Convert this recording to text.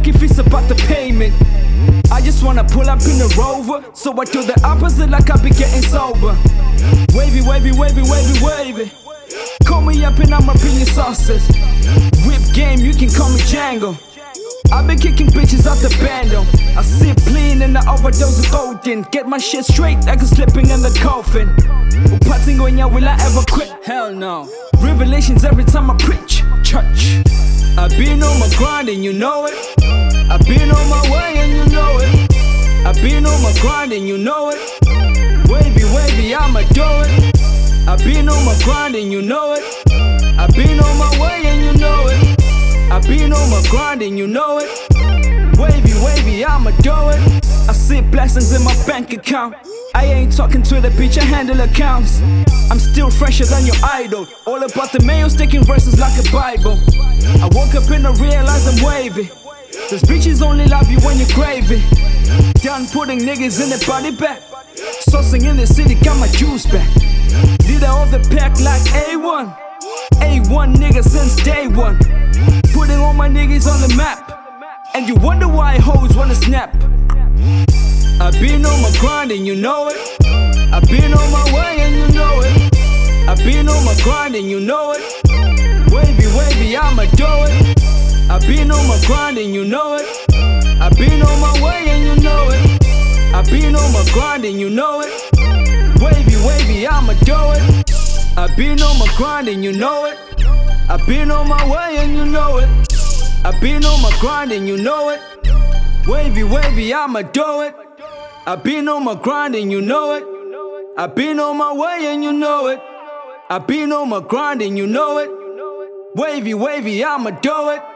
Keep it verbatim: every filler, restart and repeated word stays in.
fuck if it's about the payment. I just wanna pull up in the Rover, so I do the opposite like I be getting sober. Wavy, wavy, wavy, wavy, wavy. Call me up and I'ma bring you sauces. Whip game, you can call me Django. I been kicking bitches out the bando. I sip clean and I overdose of codeine. Get my shit straight like I'm slipping in the coffin. Upatting on ya, will I ever quit? Hell no. Revelations every time I preach. Church. I been on my grind and you know it. I been on my way and you know it. I been on my grind and you know it. Wavy, wavy, I'ma do it. I been on my grind and you know it. I been on my way and you know it. I been on my grind and you know it. Wavy, wavy, I'ma do it. I see blessings in my bank account. I ain't talking to the bitch, I handle accounts. I'm still fresher than your idol. All about the mail, sticking verses like a Bible. I woke up and I realized I'm wavy. Those bitches only love you when you're gravy. Done putting niggas in the body bag. Sourcing in the city, got my juice back. Leader of the pack like A one. A one nigga since day one. Putting all my niggas on the map. And you wonder why hoes wanna snap. I been on my grind and you know it. I been on my way and you know it. I been on my grind and you know it. Wavy, wavy, I'ma do it. I been on my grind and you know it. I been on my way and you know it. I been on my grind and you know it. Wavy, wavy, I'ma do it. I been on my grind and you know it. I been on my way and you know it. I been on my grind and you know it. Wavy, wavy, I'ma do it. I been on my grind and you know it. I been on my way and you know it. I been on my grind and you know it. Wavy, wavy, I'ma do it.